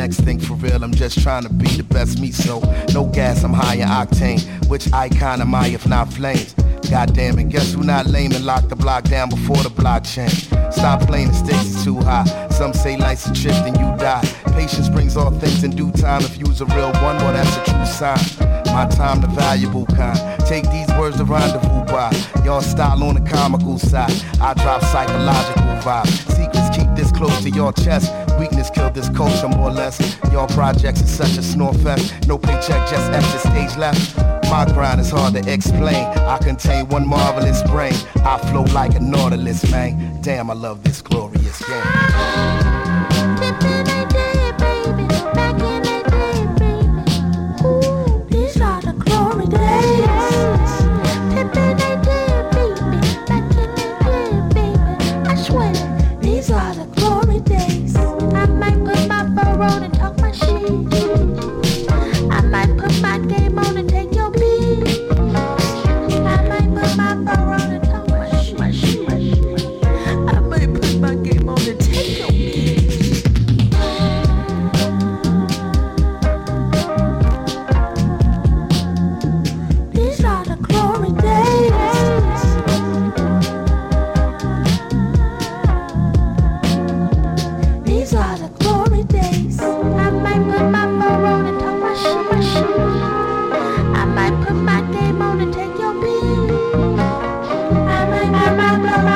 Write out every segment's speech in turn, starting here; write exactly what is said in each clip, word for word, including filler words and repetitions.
next thing for real. I'm just trying to be the best me, so no gas, I'm high in octane. Which icon am I if not flames? God damn it, guess who not lame and lock the block down before the blockchain? Stop playing, the stakes is too high. Some say life's a trip, then you die. Patience brings all things in due time. If you's a real one, well that's a true sign. My time the valuable kind. Take these words to rendezvous by. Y'all style on the comical side. I drop psychological vibe. Secrets keep this close to your chest. Weakness killed this culture more or less. Y'all projects is such a snore fest. No paycheck, just extra stage left. My grind is hard to explain. I contain one marvelous brain. I flow like a nautilus, man. Damn, I love this glorious game.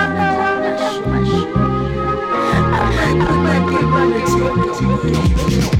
Take